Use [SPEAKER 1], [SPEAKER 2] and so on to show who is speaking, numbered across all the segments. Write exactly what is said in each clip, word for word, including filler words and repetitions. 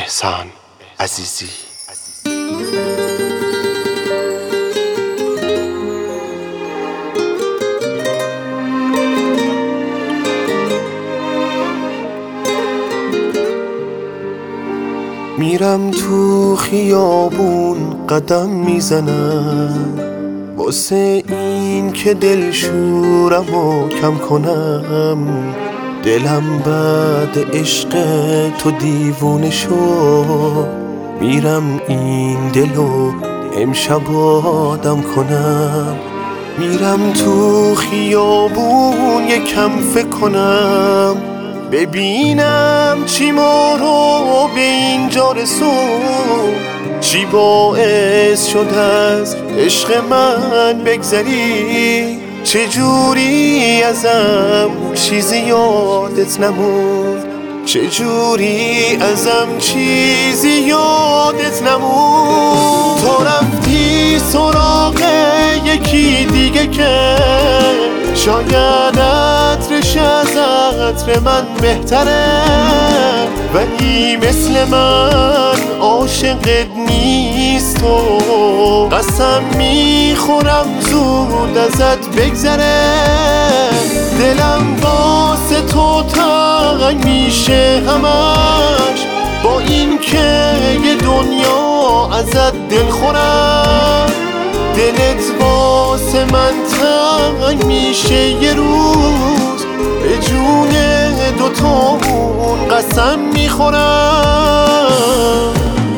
[SPEAKER 1] احسان عزیزی. میرم تو خیابون قدم میزنم واسه این که دلشورم و کم کنم. دلم بعد عشق تو دیوونه شد، میرم این دلو امشب آدم کنم. میرم تو خیابون یکم فکر کنم، ببینم چی ما رو به اینجا رسون، چی باعث شد از عشق من بگذری، چجوری ازم چیزی یادت نموند، چجوری ازم چیزی یادت نموند. تو رفتی سراغ یکی دیگه که شاید عطرش از عطر من بهتره، ولی مثل من عاشقت نیست و قسم میخورم زود ازت بگذره. دلم واسه تو تنگ میشه همش، با این که یه دنیا ازت دل خورم. دلت واسه من تنگ میشه یه روز، به جون دوتامون قسم میخورم.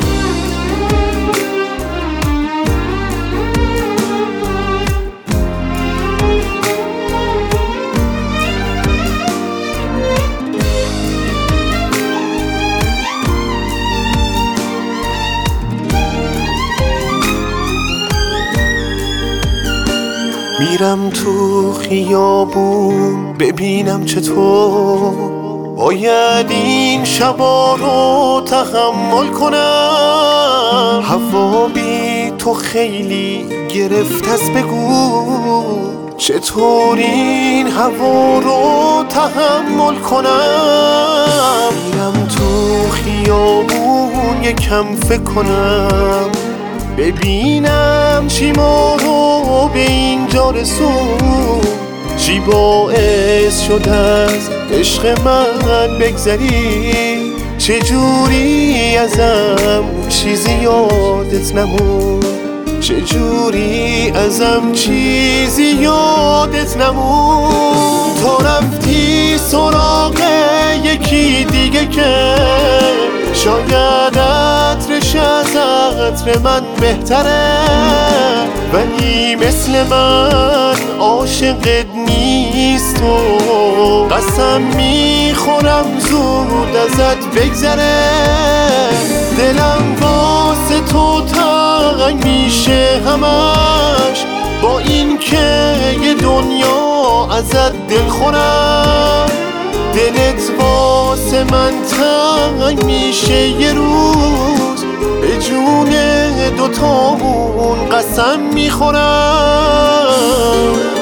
[SPEAKER 1] میرم تو خیابون ببینم چطور باید این شبا رو تحمل کنم. هوا بی تو خیلی گرفت است، بگو چطور این هوا رو تحمل کنم. میرم تو خیابون یکم فکر کنم، ببینم چی ما رو به اینجا رسون، چی باعث شد از عشق من بگذری، چجوری ازم چیزی یادت نموند، چجوری ازم چیزی یادت نموند. تو رفتی سراغ یکی دیگه که شاید عطرش از عطر من بهتره، ولی مثل من عاشقت نیست و قسم میخورم زود ازت بگذره. دلم واسه تو تنگ میشه همش، با این که یه دنیا ازت دل خورم. دلت واسه من تنگ میشه یه روز، به جون دوتامون قسم میخورم.